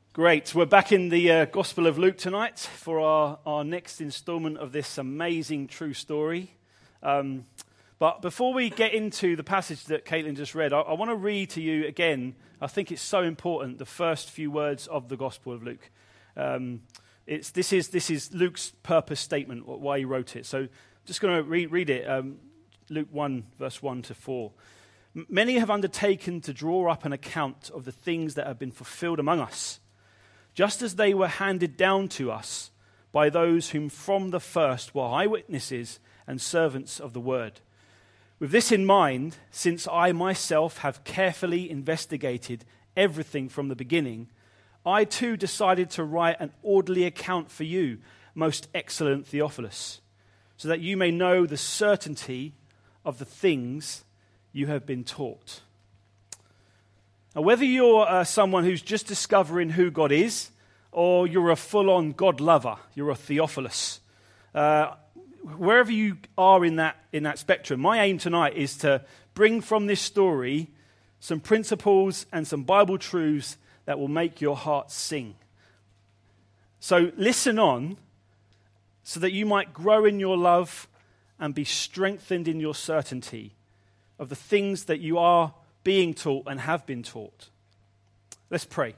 Great. We're back in the Gospel of Luke tonight for our next installment of this amazing true story. But before we get into the passage that Caitlin just read, I want to read to you again, I think it's so important, the first few words of the Gospel of Luke. This is Luke's purpose statement, why he wrote it. So just going to read it, Luke 1, verse 1 to 4. Many have undertaken to draw up an account of the things that have been fulfilled among us, just as they were handed down to us by those whom from the first were eyewitnesses and servants of the word. With this in mind, since I myself have carefully investigated everything from the beginning, I too decided to write an orderly account for you, most excellent Theophilus, so that you may know the certainty of the things you have been taught. Now, whether you're someone who's just discovering who God is, or you're a full-on God lover, you're a Theophilus, wherever you are in that spectrum, my aim tonight is to bring from this story some principles and some Bible truths that will make your heart sing. So listen on, so that you might grow in your love and be strengthened in your certainty of the things that you are being taught and have been taught. Let's pray.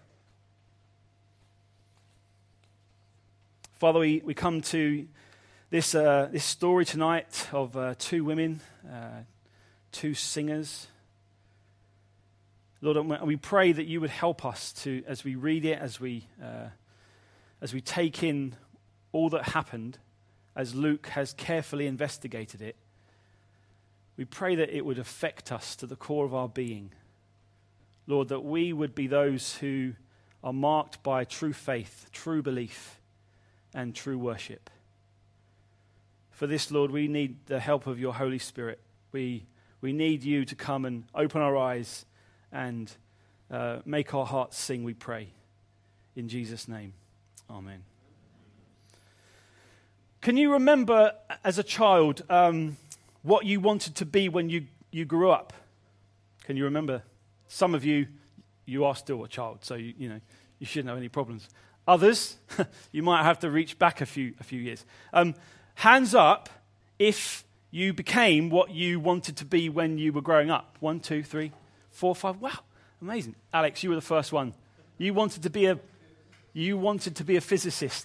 Father, we come to this story tonight of two women, two singers. Lord, we pray that you would help us to, as we read it, as we take in all that happened, as Luke has carefully investigated it. We pray that it would affect us to the core of our being. Lord, that we would be those who are marked by true faith, true belief, and true worship. For this, Lord, we need the help of your Holy Spirit. We need you to come and open our eyes and make our hearts sing, we pray. In Jesus' name, amen. Can you remember as a child what you wanted to be when you grew up? Can you remember? Some of you are still a child, so you shouldn't have any problems. Others, you might have to reach back a few years. Hands up if you became what you wanted to be when you were growing up. 1, 2, 3, 4, 5. Wow, amazing. Alex, you were the first one. You wanted to be a physicist.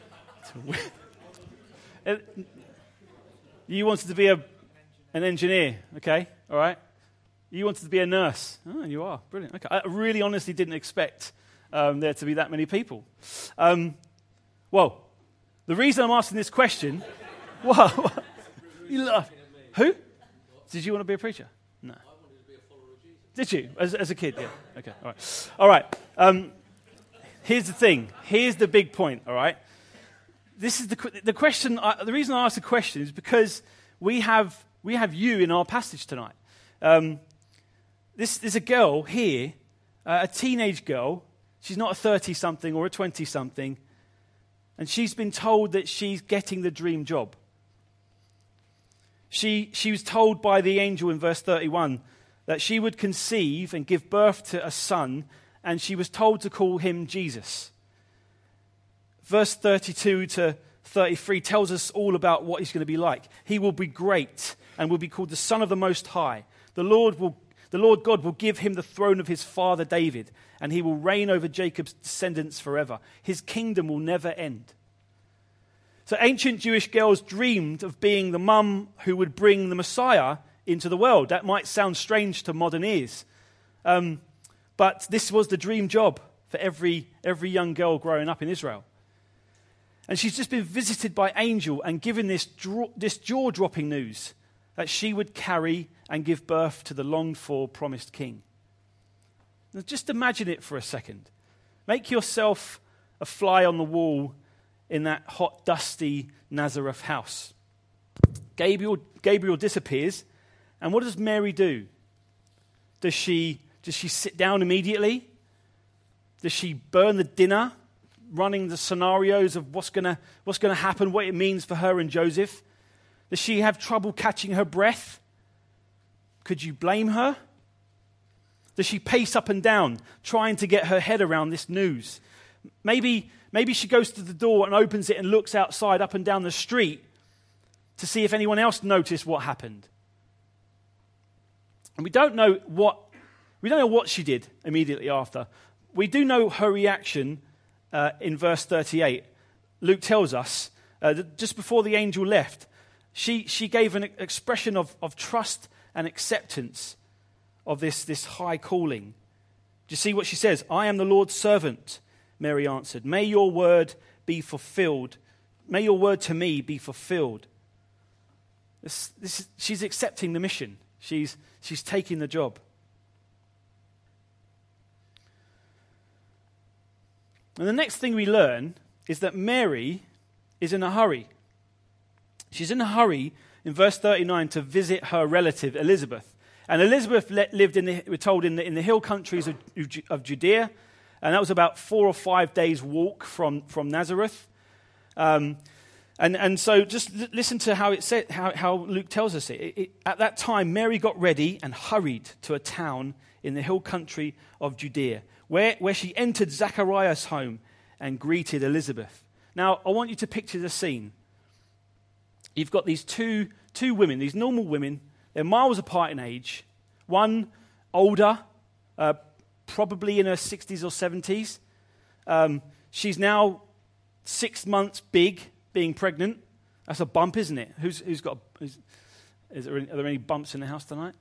You wanted to be an engineer. Okay, all right. You wanted to be a nurse. Oh, you are. Brilliant. Okay. I really honestly didn't expect there to be that many people. Well, the reason I'm asking this question... you laugh. Who? Did you want to be a preacher? No. I wanted to be a follower of Jesus. Did you? As a kid? Yeah. Okay. All right. Here's the thing. Here's the big point, all right? This is the question. The reason I ask the question is because we have you in our passage tonight. There's a girl here, a teenage girl. She's not a 30-something or a 20-something, and she's been told that she's getting the dream job. She was told by the angel in verse 31 that she would conceive and give birth to a son, and she was told to call him Jesus. Verse 32 to 33 tells us all about what he's going to be like. He will be great and will be called the Son of the Most High. The Lord God will give him the throne of his father David, and he will reign over Jacob's descendants forever. His kingdom will never end. So ancient Jewish girls dreamed of being the mum who would bring the Messiah into the world. That might sound strange to modern ears. But this was the dream job for every young girl growing up in Israel. And she's just been visited by angel and given this jaw-dropping news that she would carry and give birth to the longed-for promised king. Now just imagine it for a second. Make yourself a fly on the wall in that hot, dusty Nazareth house. Gabriel disappears, and what does Mary do? Does she sit down immediately? Does she burn the dinner, running the scenarios of what's going to happen, what it means for her and Joseph? Does she have trouble catching her breath? Could you blame her? Does she pace up and down, trying to get her head around this news? Maybe she goes to the door and opens it and looks outside up and down the street to see if anyone else noticed what happened. And we don't know what she did immediately after. We do know her reaction in verse 38. Luke tells us that just before the angel left, she gave an expression of trust and acceptance of this high calling. Do you see what she says? I am the Lord's servant, Mary answered. May your word be fulfilled. May your word to me be fulfilled. She's accepting the mission. She's taking the job. And the next thing we learn is that Mary is in a hurry. She's in a hurry in verse 39 to visit her relative Elizabeth. And Elizabeth lived we're told, in the hill countries of Judea, and that was about 4 or 5 days' walk from Nazareth. And so just listen to how it said, how Luke tells us it. At that time, Mary got ready and hurried to a town in the hill country of Judea, where she entered Zachariah's home and greeted Elizabeth. Now, I want you to picture the scene. You've got these two women, these normal women. They're miles apart in age. One older, probably in her 60s or 70s. She's now 6 months big, being pregnant. That's a bump, isn't it? Are there any bumps in the house tonight?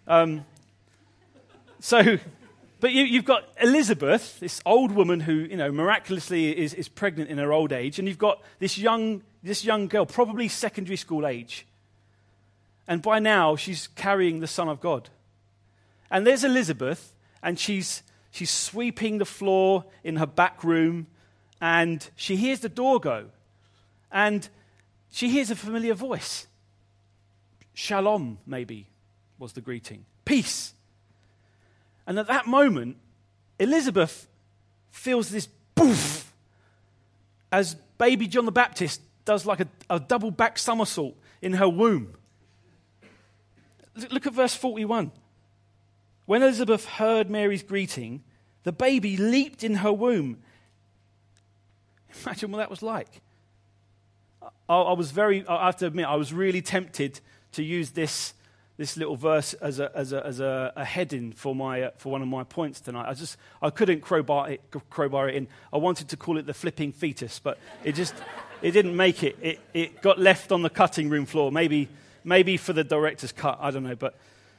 But you've got Elizabeth, this old woman who, miraculously is pregnant in her old age, and you've got this young girl, probably secondary school age. And by now, she's carrying the Son of God. And there's Elizabeth, and she's sweeping the floor in her back room, and she hears the door go. And she hears a familiar voice. Shalom, maybe, was the greeting. Peace. And at that moment, Elizabeth feels this poof as baby John the Baptist does like a double back somersault in her womb. Look at verse 41. When Elizabeth heard Mary's greeting, the baby leaped in her womb. Imagine what that was like. I have to admit, I was really tempted to use this little verse as a heading for one of my points tonight. I couldn't crowbar it in. I wanted to call it the flipping fetus, but it didn't make it. It got left on the cutting room floor. Maybe for the director's cut. I don't know, but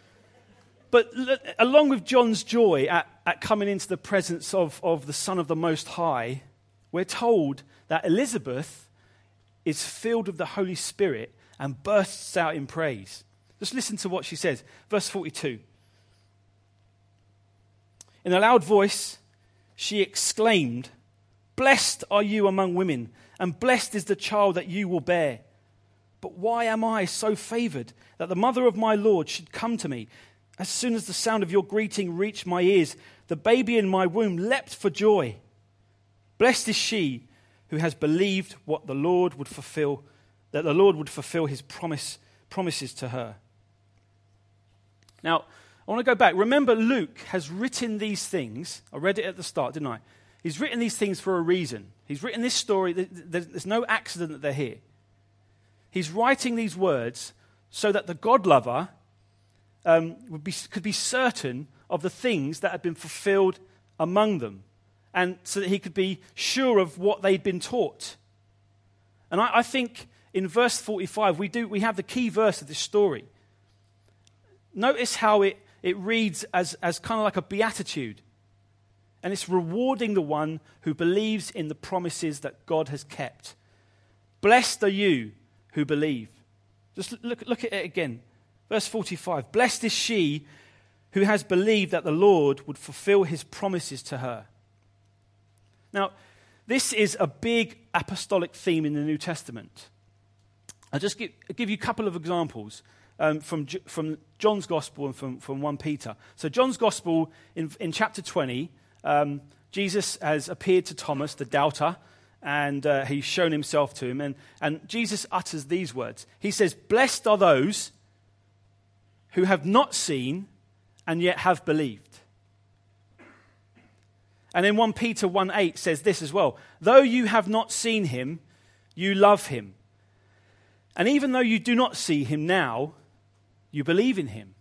along with John's joy at coming into the presence of the Son of the Most High, we're told that Elizabeth is filled with the Holy Spirit and bursts out in praise. Just listen to what she says. Verse 42. In a loud voice, she exclaimed, "Blessed are you among women, and blessed is the child that you will bear. But why am I so favored that the mother of my Lord should come to me? As soon as the sound of your greeting reached my ears, the baby in my womb leapt for joy. Blessed is she who has believed that the Lord would fulfill his promises to her." Now, I want to go back. Remember, Luke has written these things. I read it at the start, didn't I? He's written these things for a reason. He's written this story. There's no accident that they're here. He's writing these words so that the God lover could be certain of the things that had been fulfilled among them, and so that he could be sure of what they'd been taught. And I think in verse 45, we have the key verse of this story. Notice how it reads as kind of like a beatitude. And it's rewarding the one who believes in the promises that God has kept. Blessed are you who believe. Just look at it again. Verse 45. Blessed is she who has believed that the Lord would fulfill his promises to her. Now, this is a big apostolic theme in the New Testament. I'll just give you a couple of examples from John's Gospel and from 1 Peter. So John's Gospel, in chapter 20, Jesus has appeared to Thomas, the doubter, and he's shown himself to him. And Jesus utters these words. He says, "Blessed are those who have not seen and yet have believed." And then 1 Peter 1:8 says this as well. Though you have not seen him, you love him. And even though you do not see him now, you believe in him.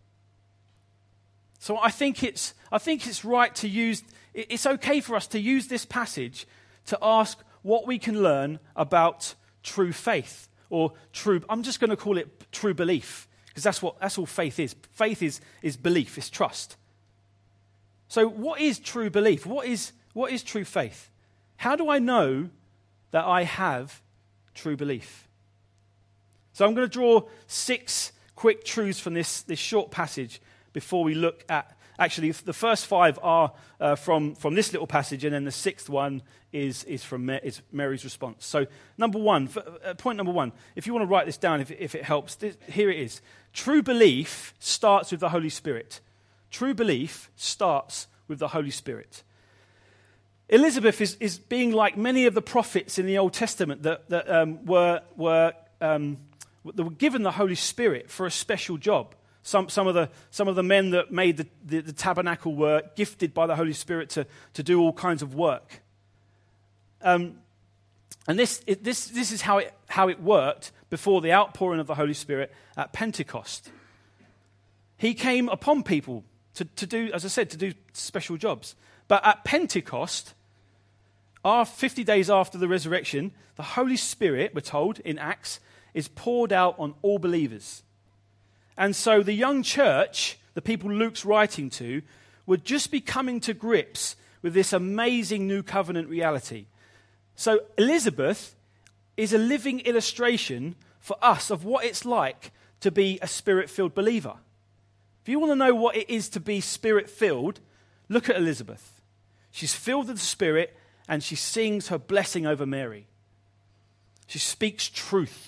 So I think it's right to use, it's okay for us to use this passage to ask what we can learn about true faith, or true, I'm just going to call it true belief, because that's all faith is. Faith is belief, it's trust. So what is true belief? What is true faith? How do I know that I have true belief? So I'm going to draw 6 quick truths from this short passage before we look at, actually the first 5 are from this little passage, and then the 6th one is from Mary's response. So point number 1, if you want to write this down, if it helps, here it is. True belief starts with the Holy Spirit. True belief starts with the Holy Spirit. Elizabeth is being like many of the prophets in the Old Testament that were given the Holy Spirit for a special job. Some of the men that made the tabernacle were gifted by the Holy Spirit to do all kinds of work. And this is how it worked before the outpouring of the Holy Spirit at Pentecost. He came upon people to do, as I said, to do special jobs. But at Pentecost, 50 days after the resurrection, the Holy Spirit, we're told in Acts, is poured out on all believers. And so the young church, the people Luke's writing to, would just be coming to grips with this amazing new covenant reality. So Elizabeth is a living illustration for us of what it's like to be a spirit-filled believer. If you want to know what it is to be spirit-filled, look at Elizabeth. She's filled with the Spirit, and she sings her blessing over Mary. She speaks truth.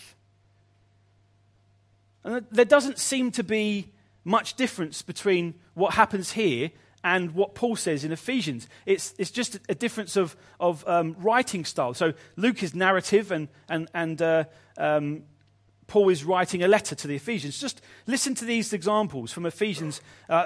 And there doesn't seem to be much difference between what happens here and what Paul says in Ephesians. It's just a difference of writing style. So Luke is narrative, and Paul is writing a letter to the Ephesians. Just listen to these examples from Ephesians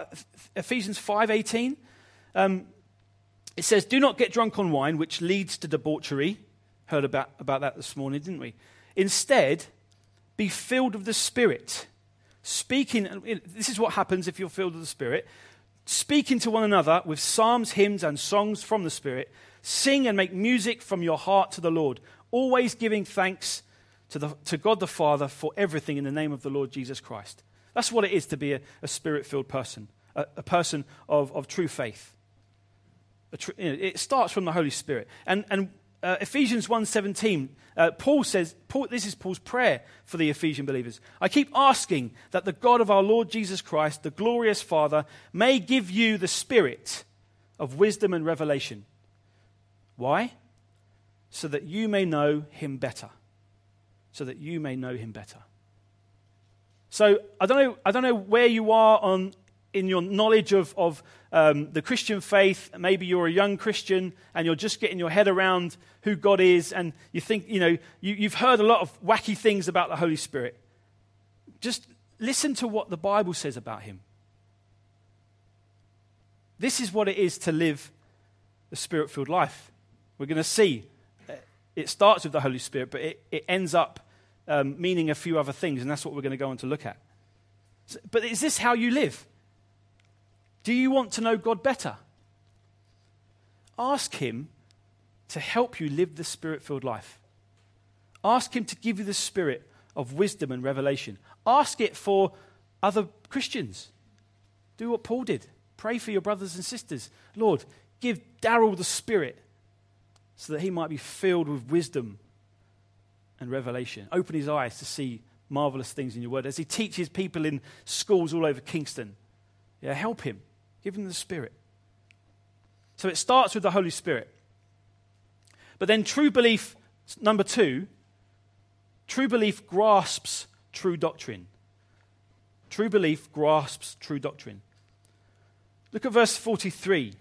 5:18. It says, "Do not get drunk on wine, which leads to debauchery." Heard about that this morning, didn't we? "Instead, be filled with the Spirit, speaking," this is what happens if you're filled with the Spirit, "speaking to one another with psalms, hymns, and songs from the Spirit. Sing and make music from your heart to the Lord, always giving thanks to God the Father for everything in the name of the Lord Jesus Christ." That's what it is to be a Spirit-filled person, a person of true faith. It starts from the Holy Spirit. And Ephesians 1:17, Paul says, this is Paul's prayer for the Ephesian believers. "I keep asking that the God of our Lord Jesus Christ, the glorious Father, may give you the spirit of wisdom and revelation." Why? "So that you may know him better." So that you may know him better. So I don't know where you are in your knowledge of the Christian faith. Maybe you're a young Christian and you're just getting your head around who God is, and you think, you've heard a lot of wacky things about the Holy Spirit. Just listen to what the Bible says about him. This is what it is to live the Spirit-filled life. We're going to see it starts with the Holy Spirit, but it ends up meaning a few other things, and that's what we're going to go on to look at. But is this how you live? Do you want to know God better? Ask him to help you live the Spirit-filled life. Ask him to give you the spirit of wisdom and revelation. Ask it for other Christians. Do what Paul did. Pray for your brothers and sisters. Lord, give Darryl the Spirit so that he might be filled with wisdom and revelation. Open his eyes to see marvelous things in your word. As he teaches people in schools all over Kingston, help him. Give him the Spirit. So it starts with the Holy Spirit. But then true belief, number 2, true belief grasps true doctrine. True belief grasps true doctrine. Look at verse 43.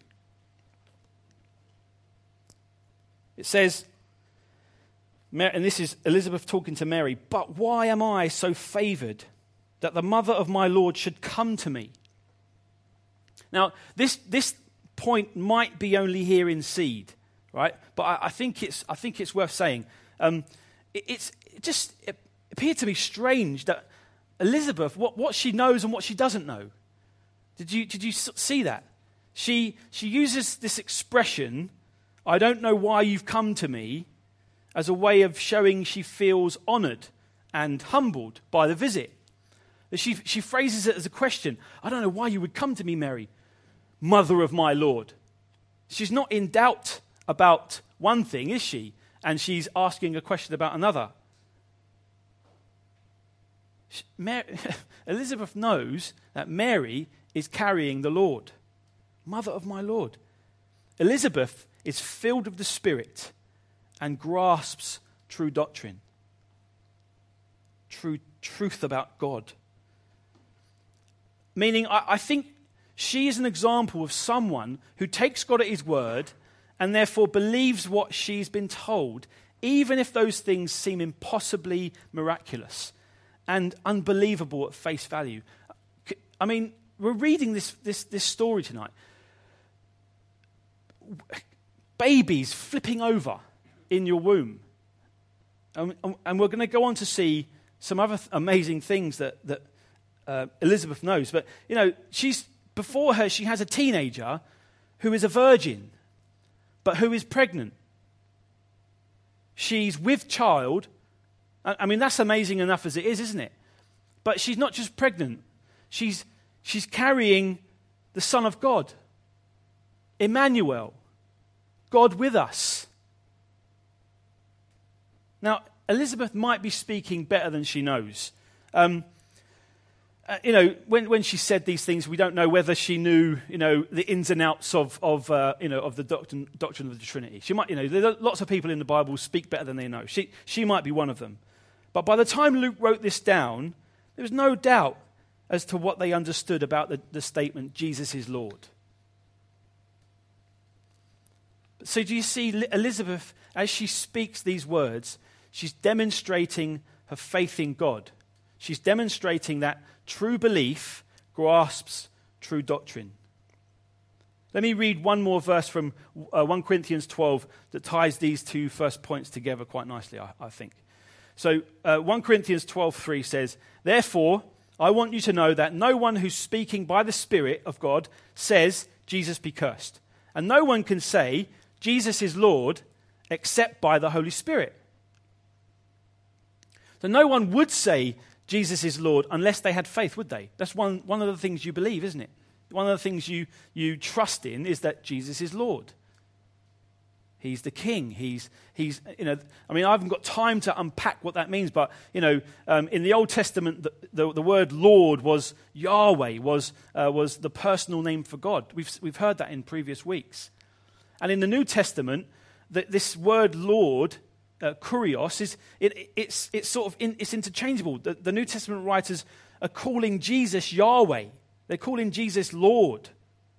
It says, and this is Elizabeth talking to Mary, "But why am I so favored that the mother of my Lord should come to me?" Now, this point might be only here in seed, right? But I think it's worth saying. It appeared to me strange that Elizabeth, what she knows and what she doesn't know. Did you see that? She uses this expression, "I don't know why you've come to me," as a way of showing she feels honored and humbled by the visit. She phrases it as a question. "I don't know why you would come to me, Mary, mother of my Lord." She's not in doubt about one thing, is she? And she's asking a question about another. Elizabeth knows that Mary is carrying the Lord, mother of my Lord. Elizabeth is filled with the Spirit and grasps true doctrine, truth about God. Meaning, I think she is an example of someone who takes God at his word and therefore believes what she's been told, even if those things seem impossibly miraculous and unbelievable at face value. I mean, we're reading this story tonight. Babies flipping over in your womb. And we're going to go on to see some other amazing things that Elizabeth knows. But, before her, she has a teenager who is a virgin, but who is pregnant. She's with child. I mean, that's amazing enough as it is, isn't it? But she's not just pregnant. She's carrying the Son of God, Emmanuel, God with us. Now, Elizabeth might be speaking better than she knows. When she said these things, we don't know whether she knew, the ins and outs of the doctrine of the Trinity. She might, there are lots of people in the Bible who speak better than they know. She might be one of them. But by the time Luke wrote this down, there was no doubt as to what they understood about the statement, "Jesus is Lord." So do you see Elizabeth, as she speaks these words, she's demonstrating her faith in God. She's demonstrating that true belief grasps true doctrine. Let me read one more verse from 1 Corinthians 12 that ties these two first points together quite nicely, I think. So 1 Corinthians 12:3 says, "Therefore, I want you to know that no one who's speaking by the Spirit of God says, 'Jesus be cursed.' And no one can say, 'Jesus is Lord,' except by the Holy Spirit." So no one would say Jesus is Lord unless they had faith, would they? That's one of the things you believe, isn't it? One of the things you trust in is that Jesus is Lord. He's the King. He's I haven't got time to unpack what that means, but in the Old Testament, the word Lord was Yahweh, was the personal name for God. We've heard that in previous weeks, and in the New Testament, this word Lord, kurios, it's interchangeable. The New Testament writers are calling Jesus Yahweh. They're calling Jesus Lord.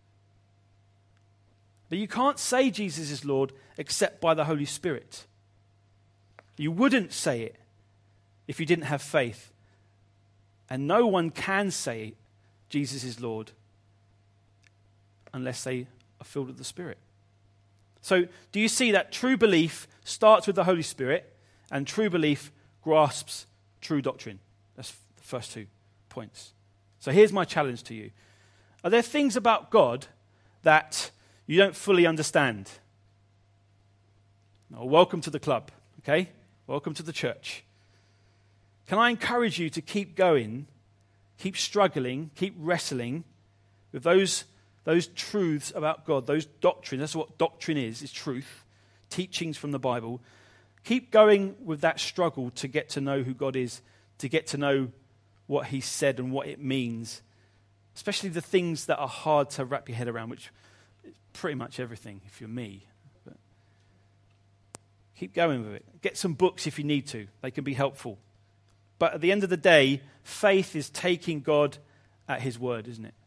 But you can't say Jesus is Lord except by the Holy Spirit. You wouldn't say it if you didn't have faith. And no one can say Jesus is Lord unless they are filled with the Spirit. So do you see that true belief starts with the Holy Spirit and true belief grasps true doctrine? That's the first 2 points. So here's my challenge to you. Are there things about God that you don't fully understand? Well, welcome to the club, okay? Welcome to the church. Can I encourage you to keep going, keep struggling, keep wrestling with those truths about God, those doctrines? That's what doctrine is truth, teachings from the Bible. Keep going with that struggle to get to know who God is, to get to know what he said and what it means, especially the things that are hard to wrap your head around, which is pretty much everything if you're me. But keep going with it. Get some books if you need to. They can be helpful. But at the end of the day, faith is taking God at his word, isn't it?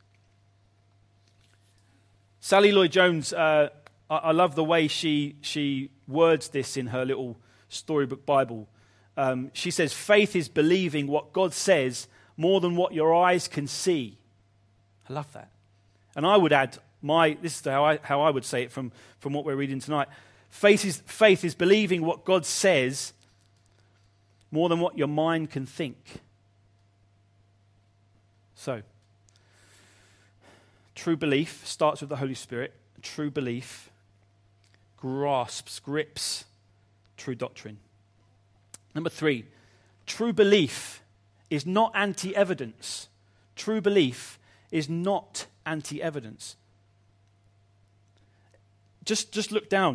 Sally Lloyd-Jones, I love the way she words this in her little storybook Bible. She says, faith is believing what God says more than what your eyes can see. I love that. And I would add this is how I would say it from what we're reading tonight. Faith is believing what God says more than what your mind can think. So, true belief starts with the Holy Spirit. True belief grips true doctrine. Number 3, true belief is not anti-evidence. True belief is not anti-evidence. Just look down.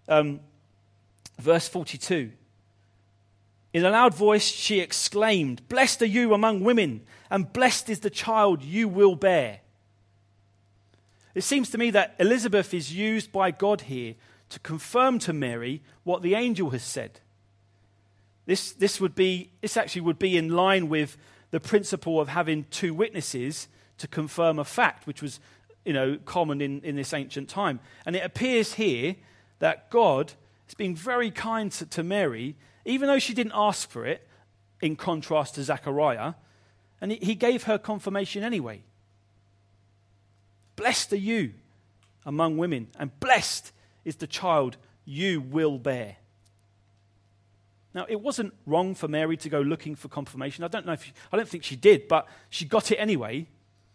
Verse 42. In a loud voice she exclaimed, "Blessed are you among women, and blessed is the child you will bear." It seems to me that Elizabeth is used by God here to confirm to Mary what the angel has said. This actually would be in line with the principle of having 2 witnesses to confirm a fact, which was, common in this ancient time. And it appears here that God is being very kind to Mary, even though she didn't ask for it, in contrast to Zechariah, and he gave her confirmation anyway. Blessed are you among women, and blessed is the child you will bear. Now, it wasn't wrong for Mary to go looking for confirmation. I don't think she did, but she got it anyway.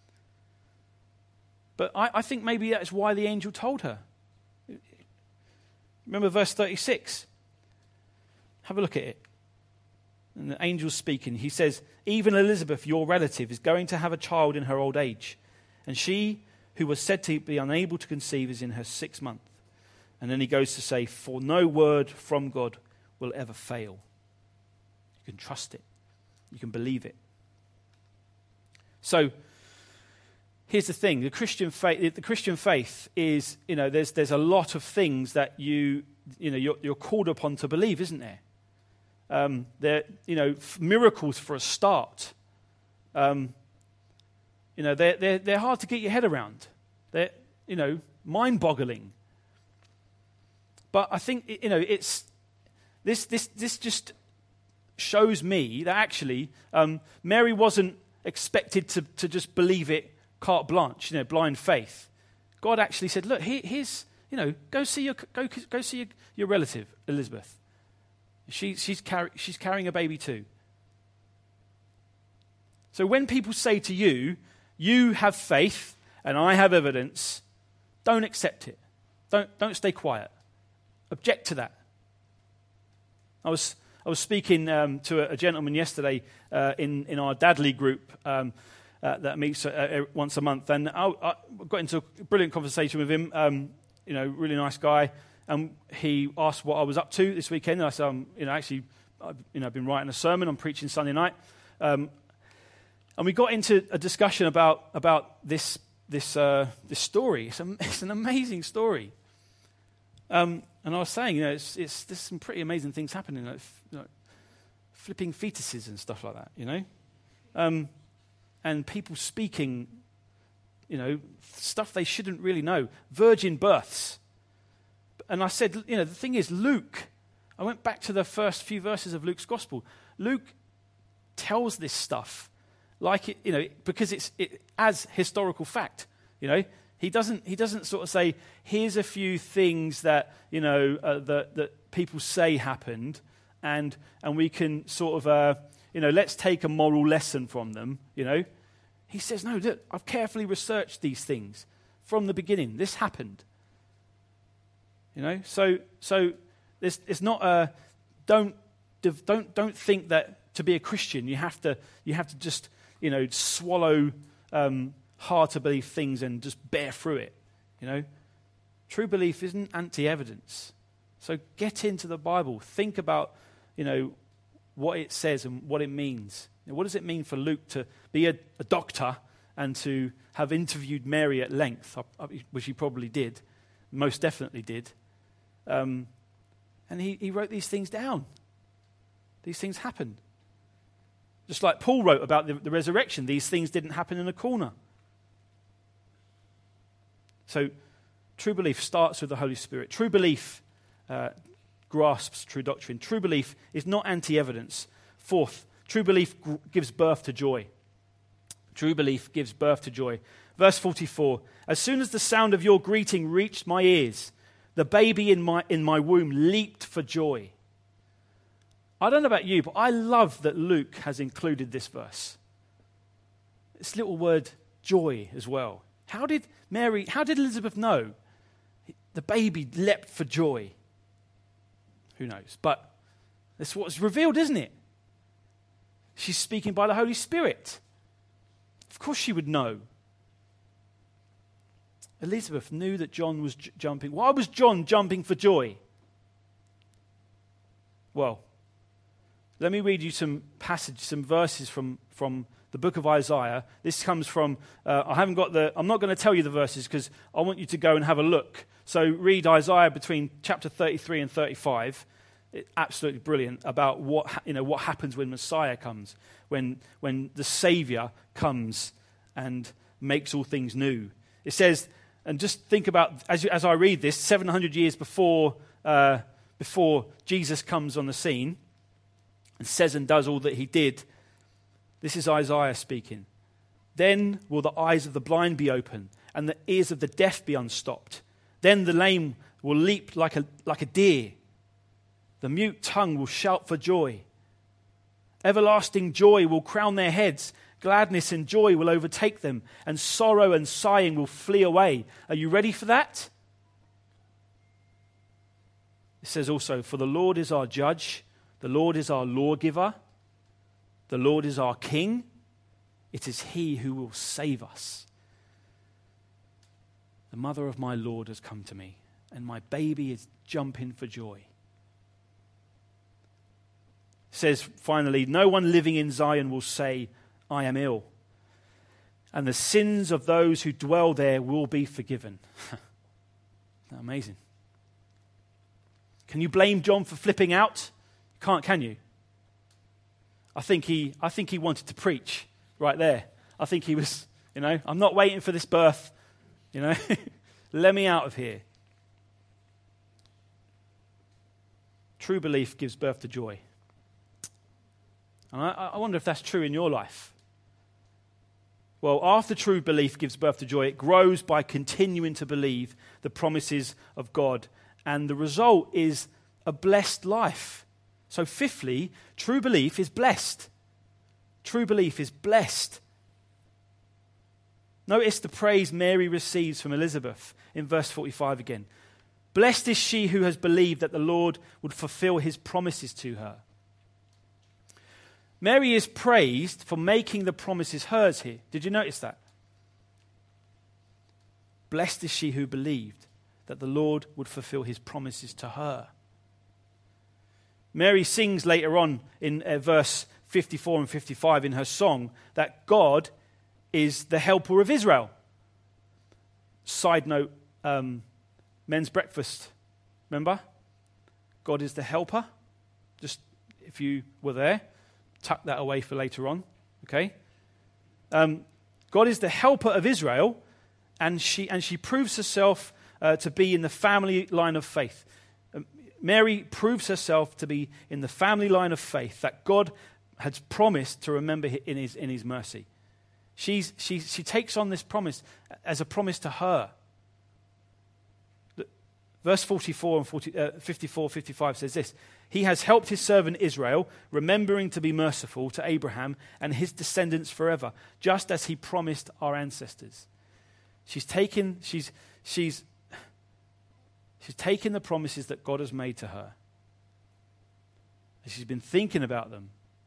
But I think maybe that's why the angel told her. Remember verse 36? Have a look at it. And the angel's speaking. He says, "Even Elizabeth, your relative, is going to have a child in her old age. And she, who was said to be unable to conceive, is in her 6th month." And then he goes to say, "For no word from God will ever fail." You can trust it. You can believe it. So, here's the thing: the Christian faith is, there's a lot of things that you're called upon to believe, isn't there? Miracles for a start. They're hard to get your head around. They're mind-boggling. But I think it's this just shows me that actually Mary wasn't expected to just believe it carte blanche, blind faith. God actually said, "Look, here's go see your relative Elizabeth. She's carrying a baby too." So when people say to you, "You have faith and I have evidence," don't accept it. Don't stay quiet. Object to that. I was speaking to a gentleman yesterday in our Dadley group that meets once a month, and I got into a brilliant conversation with him. Really nice guy, and he asked what I was up to this weekend. And I said, I've been writing a sermon. I'm preaching Sunday night, and we got into a discussion about this story. It's an amazing story. And I was saying, there's some pretty amazing things happening, like flipping fetuses and stuff like that, and people speaking, stuff they shouldn't really know, virgin births. And I said, the thing is, Luke, I went back to the first few verses of Luke's gospel. Luke tells this stuff like it, because it's as historical fact, He doesn't sort of say, "Here's a few things that that people say happened, and we can sort of let's take a moral lesson from them." He says, "No, look, I've carefully researched these things from the beginning. This happened." So it's not a don't think that to be a Christian you have to just swallow hard to believe things and just bear through it. True belief isn't anti-evidence. So get into the Bible. Think about what it says and what it means. What does it mean for Luke to be a doctor and to have interviewed Mary at length, which he probably did, most definitely did. And he wrote these things down. These things happened. Just like Paul wrote about the resurrection, these things didn't happen in a corner. So true belief starts with the Holy Spirit. True belief grasps true doctrine. True belief is not anti-evidence. Fourth, true belief gives birth to joy. True belief gives birth to joy. Verse 44, as soon as the sound of your greeting reached my ears, the baby in my womb leaped for joy. I don't know about you, but I love that Luke has included this verse. This little word joy as well. How did Elizabeth know? The baby leapt for joy. Who knows? But that's what's revealed, isn't it? She's speaking by the Holy Spirit. Of course she would know. Elizabeth knew that John was jumping. Why was John jumping for joy? Well, let me read you some verses from the book of Isaiah. This comes from, I'm not going to tell you the verses because I want you to go and have a look. So read Isaiah between chapter 33 and 35. It's absolutely brilliant about what happens when Messiah comes, when the Savior comes and makes all things new. It says, and just think about, as I read this, 700 years before Jesus comes on the scene and says and does all that he did, this is Isaiah speaking. Then will the eyes of the blind be open and the ears of the deaf be unstopped. Then the lame will leap like a deer. The mute tongue will shout for joy. Everlasting joy will crown their heads. Gladness and joy will overtake them, and sorrow and sighing will flee away. Are you ready for that? It says also, for the Lord is our judge, the Lord is our lawgiver, the Lord is our king. It is he who will save us. The mother of my Lord has come to me, and my baby is jumping for joy. It says finally, no one living in Zion will say, I am ill, and the sins of those who dwell there will be forgiven. Isn't that amazing? Can you blame John for flipping out? You can't, can you? I think he wanted to preach right there. I think he was, I'm not waiting for this birth, let me out of here. True belief gives birth to joy. And I wonder if that's true in your life. Well, after true belief gives birth to joy, it grows by continuing to believe the promises of God. And the result is a blessed life. So fifthly, true belief is blessed. True belief is blessed. Notice the praise Mary receives from Elizabeth in verse 45 again. Blessed is she who has believed that the Lord would fulfill his promises to her. Mary is praised for making the promises hers here. Did you notice that? Blessed is she who believed that the Lord would fulfill his promises to her. Mary sings later on in verse 54 and 55 in her song that God is the helper of Israel. Side note, men's breakfast, remember? God is the helper. Just if you were there, tuck that away for later on, okay? God is the helper of Israel, and she proves herself to be in the family line of faith. Mary proves herself to be in the family line of faith that God has promised to remember in his mercy. She takes on this promise as a promise to her. Verse 44 and 54, 55 says this. He has helped his servant Israel, remembering to be merciful to Abraham and his descendants forever, just as he promised our ancestors. She's taken the promises that God has made to her. She's been thinking about them.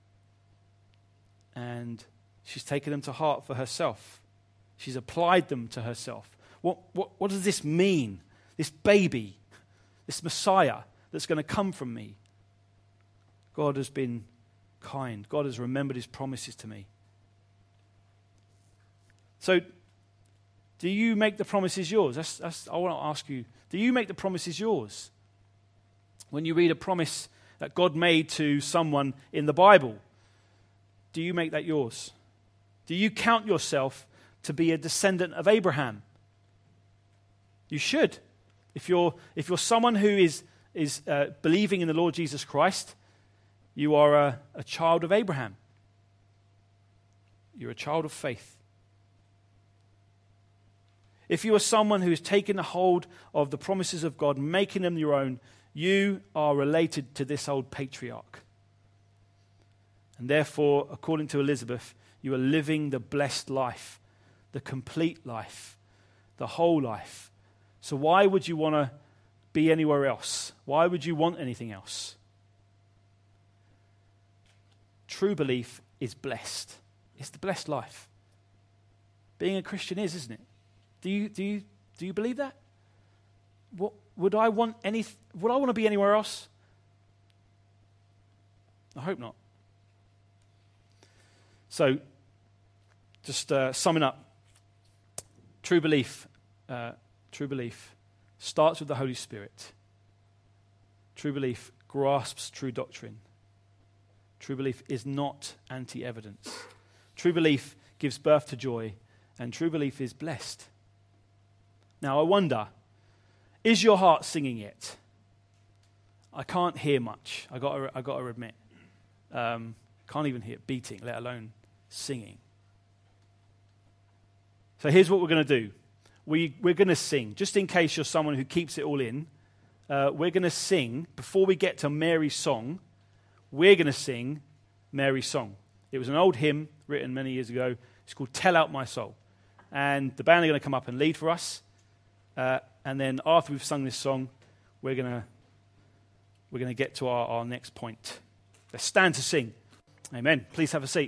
And she's taken them to heart for herself. She's applied them to herself. What does this mean? This baby, this Messiah that's going to come from me. God has been kind. God has remembered his promises to me. So, do you make the promises yours? I want to ask you, do you make the promises yours? When you read a promise that God made to someone in the Bible, do you make that yours? Do you count yourself to be a descendant of Abraham? You should. If you're someone who is believing in the Lord Jesus Christ, you are a child of Abraham. You're a child of faith. If you are someone who is taking a hold of the promises of God, making them your own, you are related to this old patriarch. And therefore, according to Elizabeth, you are living the blessed life, the complete life, the whole life. So why would you want to be anywhere else? Why would you want anything else? True belief is blessed. It's the blessed life. Being a Christian is, isn't it? Do you believe that? What would I want to be anywhere else? I hope not. So, just summing up, true belief starts with the Holy Spirit. True belief grasps true doctrine. True belief is not anti-evidence. True belief gives birth to joy, and true belief is blessed. Now, I wonder, is your heart singing yet? I can't hear much. I got to admit, can't even hear it beating, let alone singing. So here's what we're going to do. We're going to sing, just in case you're someone who keeps it all in. We're going to sing before we get to Mary's song. We're going to sing Mary's song. It was an old hymn written many years ago. It's called "Tell Out My Soul," and the band are going to come up and lead for us. And then after we've sung this song, we're going to get to our next point. Let's stand to sing. Amen. Please have a seat.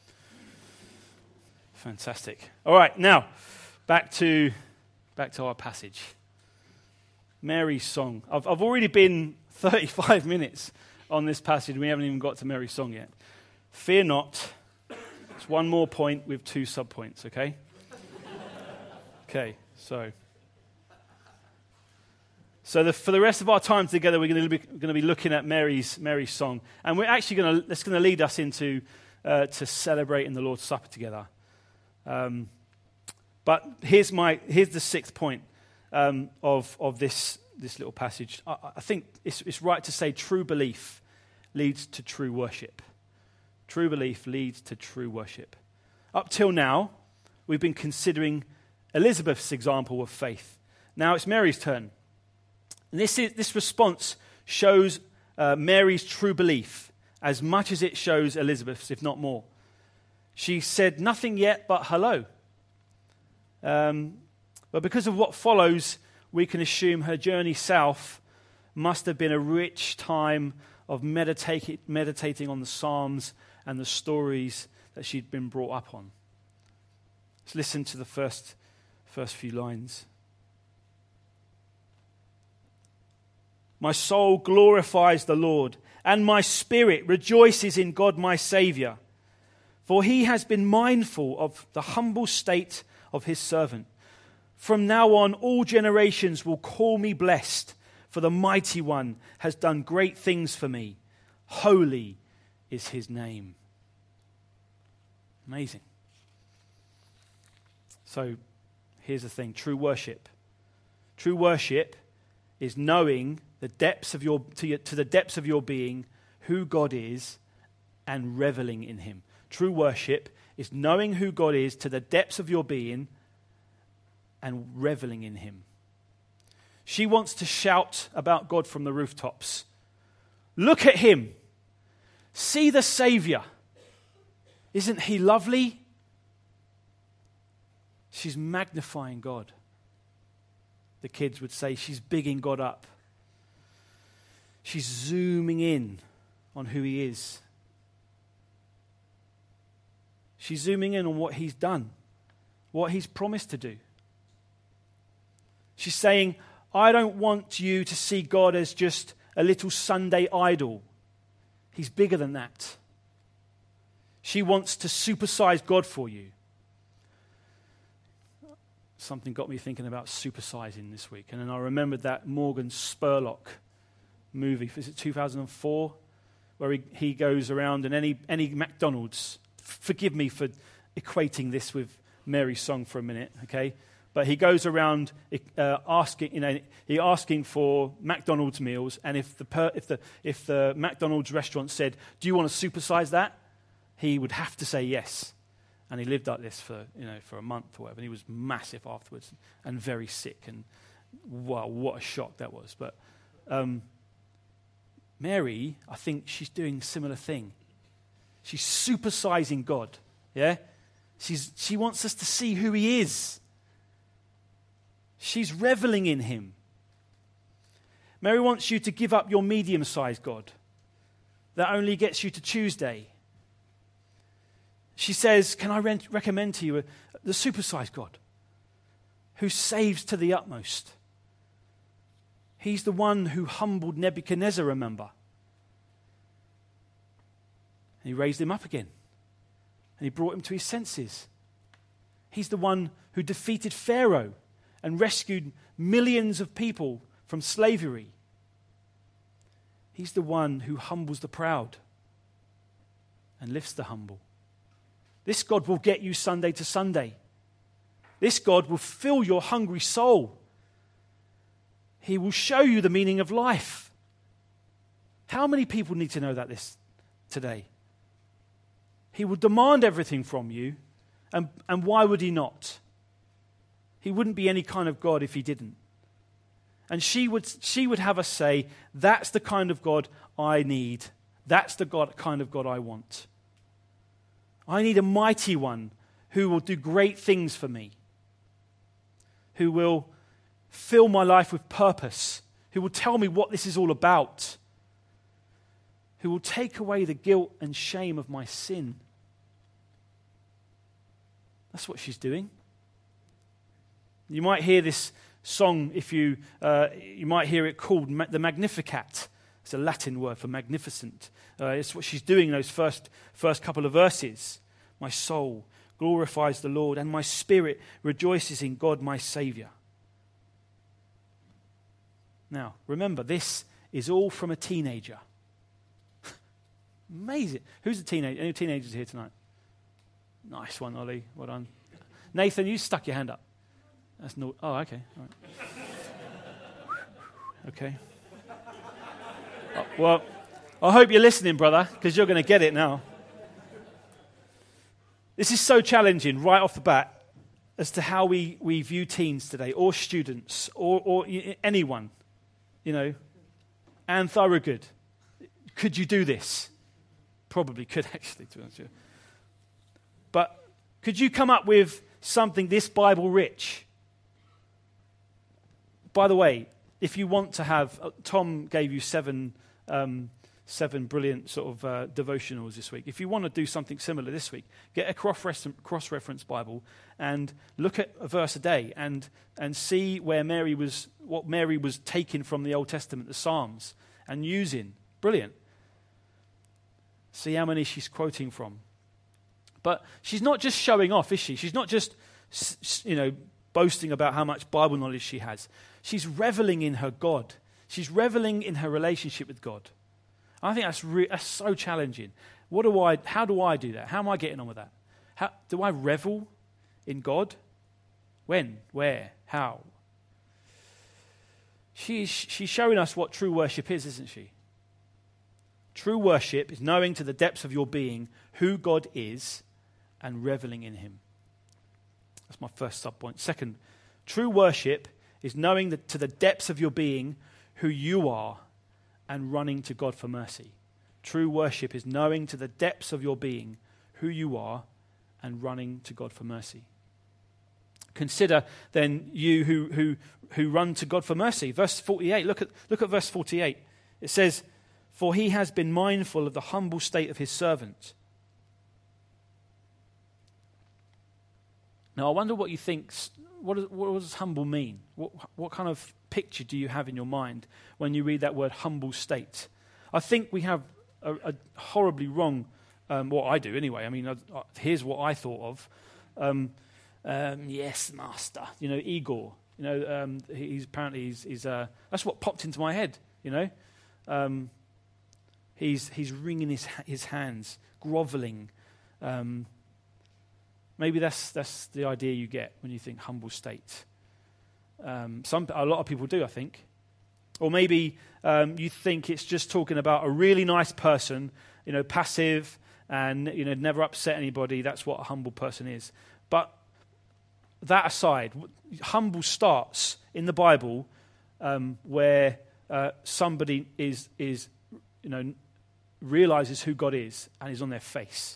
Fantastic. All right, now back to our passage. Mary's song. I've already been 35 minutes on this passage. We haven't even got to Mary's song yet. Fear not. It's one more point with 2 subpoints, okay? Okay, so for the rest of our time together, we're going to be looking at Mary's song, and we're actually that's going to lead us into to celebrating the Lord's Supper together. But here's the 6th point of this little passage. I think it's right to say true belief leads to true worship. True belief leads to true worship. Up till now, we've been considering Elizabeth's example of faith. Now it's Mary's turn. And this response shows Mary's true belief as much as it shows Elizabeth's, if not more. She said nothing yet but hello. But because of what follows, we can assume her journey south must have been a rich time of meditating on the Psalms and the stories that she'd been brought up on. Let's listen to the first few lines. My soul glorifies the Lord, and my spirit rejoices in God my Saviour. For he has been mindful of the humble state of his servant. From now on, all generations will call me blessed, for the Mighty One has done great things for me. Holy is his name. Amazing. So, here's the thing. True worship. True worship is knowing the depths of to the depths of your being who God is and reveling in him. True worship is knowing who God is to the depths of your being and reveling in him. She wants to shout about God from the rooftops. Look at him. See the Savior. Isn't he lovely? She's magnifying God. The kids would say she's bigging God up. She's zooming in on who he is. She's zooming in on what he's done, what he's promised to do. She's saying, I don't want you to see God as just a little Sunday idol. He's bigger than that. She wants to supersize God for you. Something got me thinking about supersizing this week. And then I remembered that Morgan Spurlock movie, is it 2004? Where he goes around and any McDonald's, forgive me for equating this with Mary's song for a minute, okay? But he goes around asking for McDonald's meals, and if the McDonald's restaurant said, "Do you want to supersize that?" he would have to say yes. And he lived like this for a month or whatever. And he was massive afterwards and very sick. And wow, what a shock that was. But Mary, I think she's doing a similar thing. She's supersizing God. Yeah? She wants us to see who he is. She's reveling in him. Mary wants you to give up your medium-sized God that only gets you to Tuesday. She says, can I recommend to you the supersized God who saves to the utmost? He's the one who humbled Nebuchadnezzar, remember? And he raised him up again. And he brought him to his senses. He's the one who defeated Pharaoh and rescued millions of people from slavery. He's the one who humbles the proud and lifts the humble. This God will get you Sunday to Sunday. This God will fill your hungry soul. He will show you the meaning of life. How many people need to know that this today? He will demand everything from you, and why would he not? He wouldn't be any kind of God if he didn't. And she would have us say, that's the kind of God I need. That's the kind of God I want. I need a mighty one who will do great things for me, who will fill my life with purpose, who will tell me what this is all about, who will take away the guilt and shame of my sin. That's what she's doing. You might hear this song you might hear it called the Magnificat. It's a Latin word for magnificent. It's what she's doing in those first couple of verses. My soul glorifies the Lord, and my spirit rejoices in God my Saviour. Now, remember, this is all from a teenager. Amazing. Who's a teenager? Any teenagers here tonight? Nice one, Ollie. Well done. Nathan, you stuck your hand up. That's no. Oh, okay. All right. Okay. Oh, well, I hope you're listening, brother, because you're going to get it now. This is so challenging right off the bat as to how we view teens today, or students, or anyone, Anne Thorogood. Could you do this? Probably could, actually, to be honest with you. But could you come up with something this Bible rich? By the way, if you want to have, Tom gave you seven brilliant sort of devotionals this week. If you want to do something similar this week, get a cross-reference Bible and look at a verse a day and see what Mary was taking from the Old Testament, the Psalms, and using. Brilliant. See how many she's quoting from. But she's not just showing off, is she? She's not just, boasting about how much Bible knowledge she has. She's reveling in her God. She's reveling in her relationship with God. I think that's so challenging. How do I do that? How am I getting on with that? Do I revel in God? When? Where? How? She's showing us what true worship is, isn't she? True worship is knowing to the depths of your being who God is and reveling in him. That's my first sub-point. Second, true worship is knowing to the depths of your being who you are and running to God for mercy. True worship is knowing to the depths of your being who you are and running to God for mercy. Consider then you who run to God for mercy. Verse 48, look at verse 48. It says, "For he has been mindful of the humble state of his servant." Now, I wonder what you think. What does humble mean? What kind of picture do you have in your mind when you read that word humble state? I think we have a horribly wrong, what I do anyway. I mean, here's what I thought of. Yes, master. Igor. He's that's what popped into my head. He's wringing his hands, groveling. Maybe that's the idea you get when you think humble state. A lot of people do, I think. Or maybe you think it's just talking about a really nice person, passive and never upset anybody. That's what a humble person is. But that aside, humble starts in the Bible where somebody is realizes who God is and is on their face.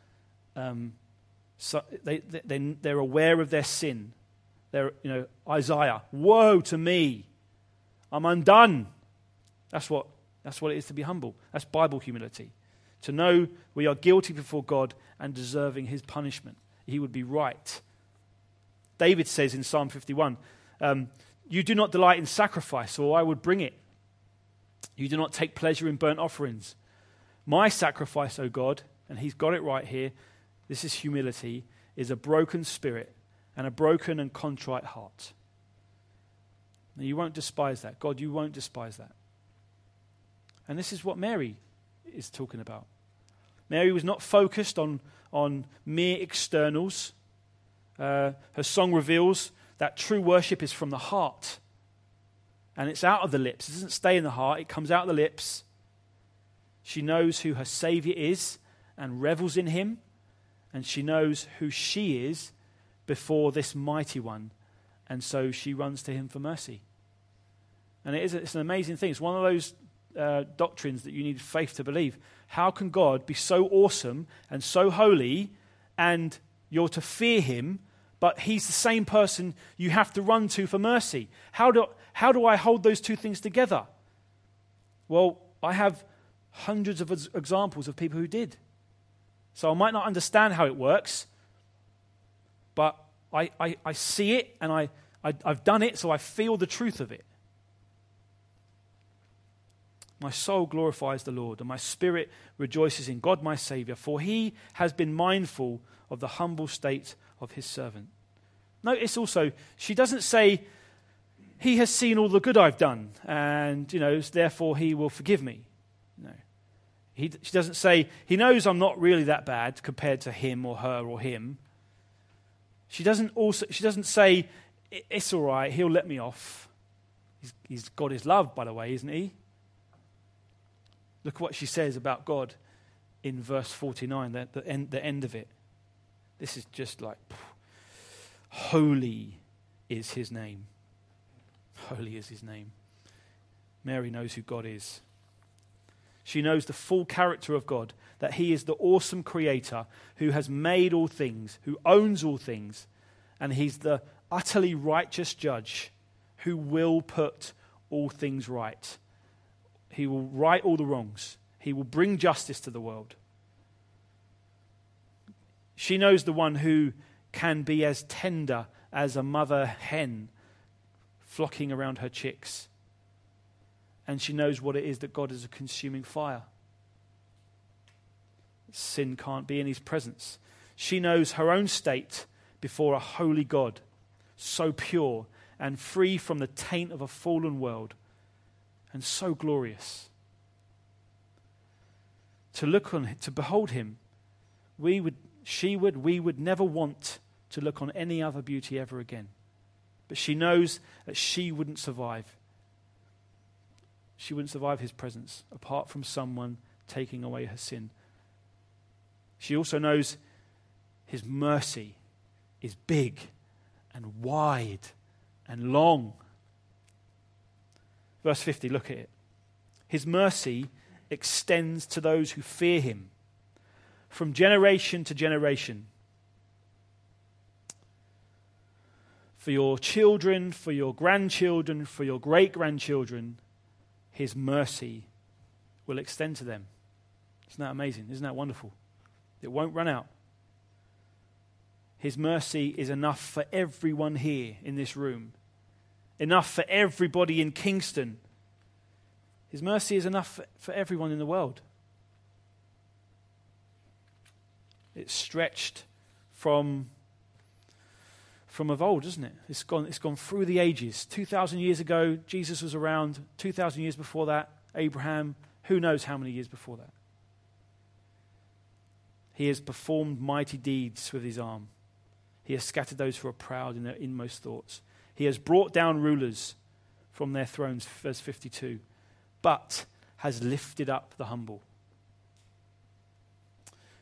So they're aware of their sin. They're, Isaiah, woe to me, I'm undone. That's what it is to be humble. That's Bible humility. To know we are guilty before God and deserving his punishment. He would be right. David says in Psalm 51, you do not delight in sacrifice, or I would bring it. You do not take pleasure in burnt offerings. My sacrifice, O God, and he's got it right here, this is humility, is a broken spirit and a broken and contrite heart. Now, you won't despise that. God, you won't despise that. And this is what Mary is talking about. Mary was not focused on mere externals. Her song reveals that true worship is from the heart. And it's out of the lips. It doesn't stay in the heart. It comes out of the lips. She knows who her Savior is and revels in him. And she knows who she is before this mighty one. And so she runs to him for mercy. And it's an amazing thing. It's one of those doctrines that you need faith to believe. How can God be so awesome and so holy, and you're to fear him, but he's the same person you have to run to for mercy? How do I hold those two things together? Well, I have hundreds of examples of people who did. So I might not understand how it works, but I see it, and I've done it, so I feel the truth of it. My soul glorifies the Lord, and my spirit rejoices in God my Savior, for he has been mindful of the humble state of his servant. Notice also, she doesn't say, he has seen all the good I've done, and, therefore he will forgive me. No. She doesn't say, he knows I'm not really that bad compared to him or her or him. She doesn't say, it's all right, he'll let me off. He's got his love, by the way, isn't he? Look what she says about God in verse 49, the end of it. This is just like, holy is his name. Holy is his name. Mary knows who God is. She knows the full character of God, that he is the awesome creator who has made all things, who owns all things, and he's the utterly righteous judge who will put all things right. He will right all the wrongs. He will bring justice to the world. She knows the one who can be as tender as a mother hen flocking around her chicks. And she knows what it is that God is a consuming fire. Sin can't be in his presence. She knows her own state before a holy God, so pure and free from the taint of a fallen world, and so glorious. To look on, to behold him, we would never want to look on any other beauty ever again. But she knows that she wouldn't survive. She wouldn't survive his presence apart from someone taking away her sin. She also knows his mercy is big and wide and long. Verse 50, look at it. His mercy extends to those who fear him from generation to generation. For your children, for your grandchildren, for your great-grandchildren, his mercy will extend to them. Isn't that amazing? Isn't that wonderful? It won't run out. His mercy is enough for everyone here in this room. Enough for everybody in Kingston. His mercy is enough for everyone in the world. It's stretched from of old, isn't it? It's gone through the ages. 2,000 years ago, Jesus was around. 2,000 years before that, Abraham. Who knows how many years before that? He has performed mighty deeds with his arm. He has scattered those who are proud in their inmost thoughts. He has brought down rulers from their thrones, verse 52, but has lifted up the humble.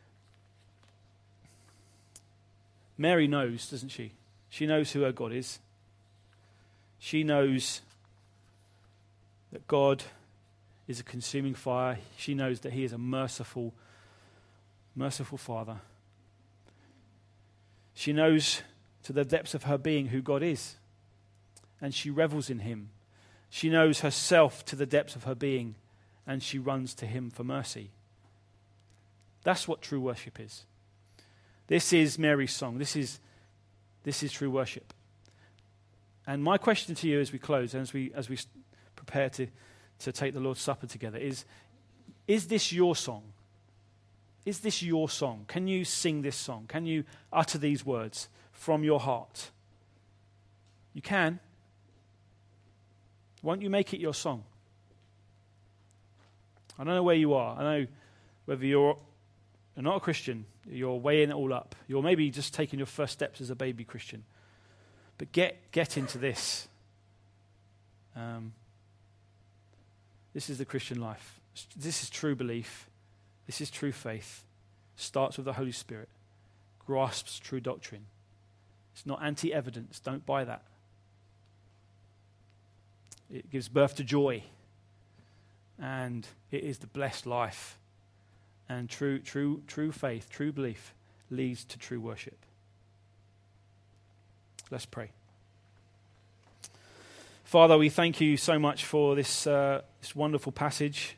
Mary knows, doesn't she? She knows who her God is. She knows that God is a consuming fire. She knows that he is a merciful Father. She knows to the depths of her being who God is, and she revels in him. She knows herself to the depths of her being, and she runs to him for mercy. That's what true worship is. This is Mary's song. This is true worship. And my question to you as we close, and as we prepare to take the Lord's Supper together, is this your song? Is this your song? Can you sing this song? Can you utter these words from your heart? You can. Won't you make it your song? I don't know where you are. I know whether you're not a Christian, you're weighing it all up. You're maybe just taking your first steps as a baby Christian. But get into this. This is the Christian life. This is true belief. This is true faith. Starts with the Holy Spirit. Grasps true doctrine. It's not anti-evidence. Don't buy that. It gives birth to joy. And it is the blessed life. And true faith, true belief leads to true worship. Let's pray. Father, we thank you so much for this wonderful passage.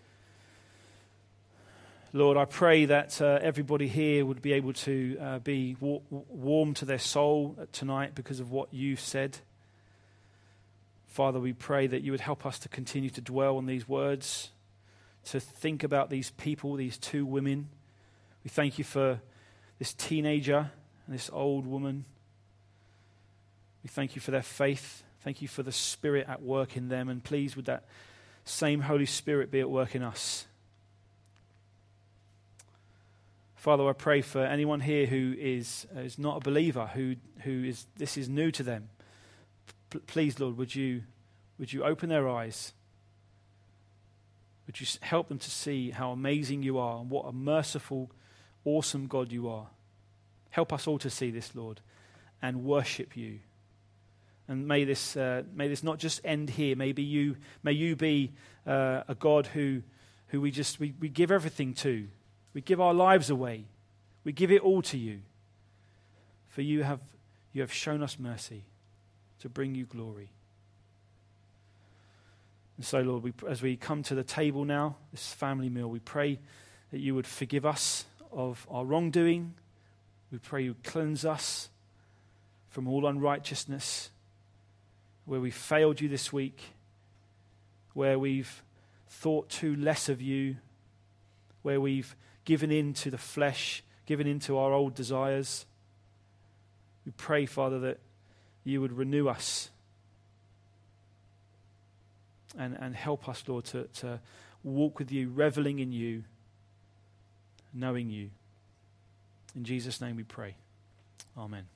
Lord, I pray that everybody here would be able to be warm to their soul tonight because of what you've said. Father, we pray that you would help us to continue to dwell on these words, to think about these people, these two women. We thank you for this teenager and this old woman. We thank you for their faith. Thank you for the Spirit at work in them. And please, would that same Holy Spirit be at work in us. Father, I pray for anyone here who is not a believer, this is new to them. Please, Lord, would you open their eyes? Would you help them to see how amazing you are and what a merciful, awesome God you are? Help us all to see this, Lord, and worship you. And may this not just end here. May you be a God who we give everything to. We give our lives away. We give it all to you. For you have shown us mercy to bring you glory. And so, Lord, as we come to the table now, this family meal, we pray that you would forgive us of our wrongdoing. We pray you would cleanse us from all unrighteousness, where we failed you this week, where we've thought too less of you, where we've given in to the flesh, given in to our old desires. We pray, Father, that you would renew us and help us, Lord, to walk with you, reveling in you, knowing you. In Jesus' name we pray. Amen.